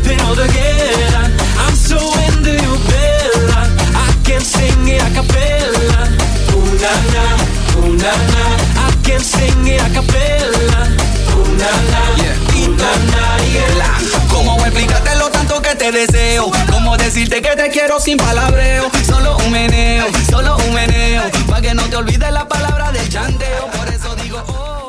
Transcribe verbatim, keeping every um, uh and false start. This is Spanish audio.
jumping all together. I'm so into you, Bella. I can sing it a cappella. Ooh na na, ooh na na. I can sing it a cappella. Ooh na na, yeah. Ooh na na, yeah. ¿Cómo explicarte lo tanto que te deseo? ¿Cómo decirte que te quiero sin palabreo? Solo un meneo, solo un meneo, pa' que no te olvides la palabra del chanteo. Por eso digo, oh.